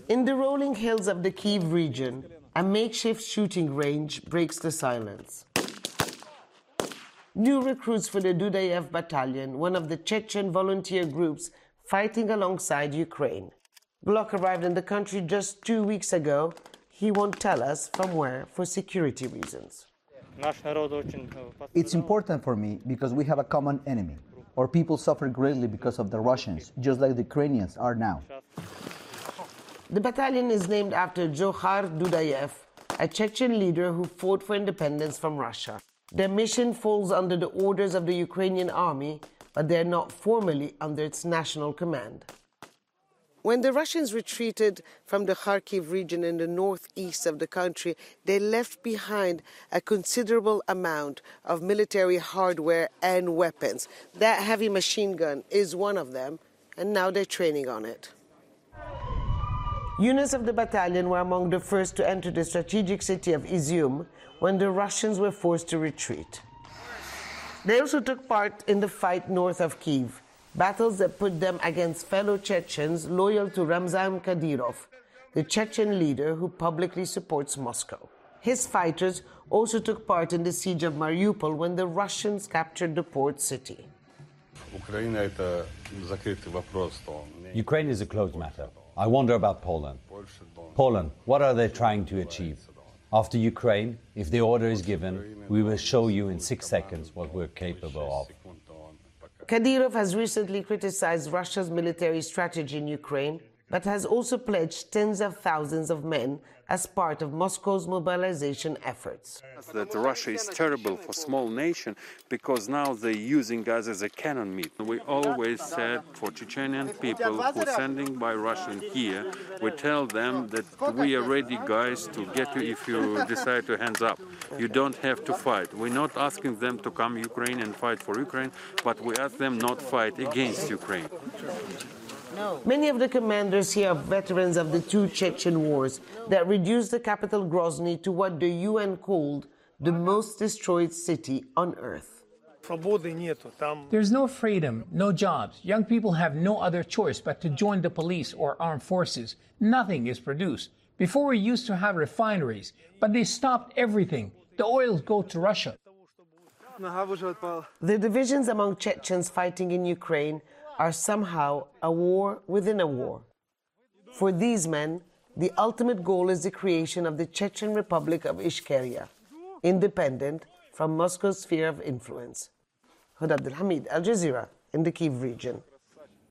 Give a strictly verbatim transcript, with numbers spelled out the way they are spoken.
In the rolling hills of the Kyiv region, a makeshift shooting range breaks the silence. New recruits for the Dudayev Battalion, one of the Chechen volunteer groups fighting alongside Ukraine. Glock arrived in the country just two weeks ago. He won't tell us from where for security reasons. It's important for me because we have a common enemy. Our people suffer greatly because of the Russians, just like the Ukrainians are now. The battalion is named after Dzokhar Dudayev, a Chechen leader who fought for independence from Russia. Their mission falls under the orders of the Ukrainian army, but they're not formally under its national command. When the Russians retreated from the Kharkiv region in the northeast of the country, they left behind a considerable amount of military hardware and weapons. That heavy machine gun is one of them, and now they're training on it. Units of the battalion were among the first to enter the strategic city of Izium when the Russians were forced to retreat. They also took part in the fight north of Kyiv, battles that put them against fellow Chechens loyal to Ramzan Kadyrov, the Chechen leader who publicly supports Moscow. His fighters also took part in the siege of Mariupol when the Russians captured the port city. Ukraine is a closed matter. I wonder about Poland. Poland, what are they trying to achieve? After Ukraine, if the order is given, we will show you in six seconds what we're capable of. Kadyrov has recently criticized Russia's military strategy in Ukraine, but has also pledged tens of thousands of men as part of Moscow's mobilization efforts. That Russia is terrible for small nation because now they're using us as a cannon meat. We always said for Chechenian people who are sending by Russian here, we tell them that we are ready, guys, to get you if you decide to hands up. You don't have to fight. We're not asking them to come Ukraine and fight for Ukraine, but we ask them not fight against Ukraine. Many of the commanders here are veterans of the two Chechen wars that reduced the capital Grozny to what the U N called the most destroyed city on earth. There's no freedom, no jobs. Young people have no other choice but to join the police or armed forces. Nothing is produced. Before we used to have refineries, but they stopped everything. The oils go to Russia. The divisions among Chechens fighting in Ukraine are somehow a war within a war. For these men, the ultimate goal is the creation of the Chechen Republic of Ishkeria, independent from Moscow's sphere of influence. Huda Abdulhamid, Al Jazeera, in the Kyiv region.